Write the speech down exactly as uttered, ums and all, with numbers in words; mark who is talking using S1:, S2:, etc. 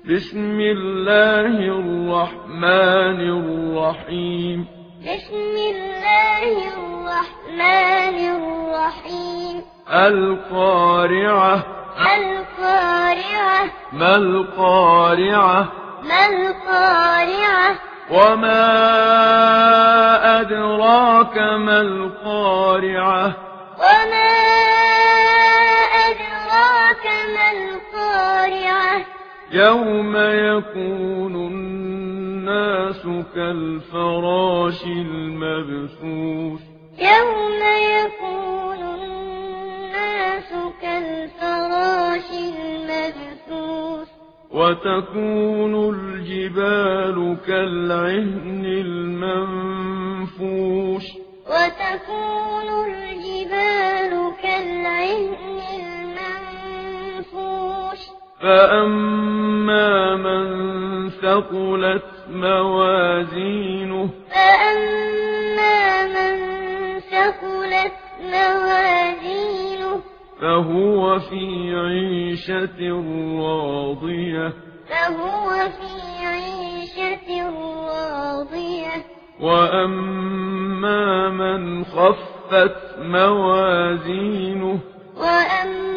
S1: بسم الله الرحمن الرحيم
S2: بسم الله الرحمن الرحيم
S1: القارعة
S2: القارعة
S1: ما القارعة
S2: ما القارعة
S1: وما أدراك ما القارعة
S2: وما أدراك ما القارعة
S1: يوم يكون الناس كالفراش المبثوث
S2: يوم يكون الناس كالفراش المبثوث
S1: وتكون الجبال كالعهن المنفوش
S2: وتكون الجبال كالعهن المنفوش
S1: فأما من ثقلت موازينه
S2: فأما من ثقلت موازينه
S1: فهو في عيشة راضية
S2: فهو في عيشة راضية
S1: وأما من خفت موازينه
S2: وأما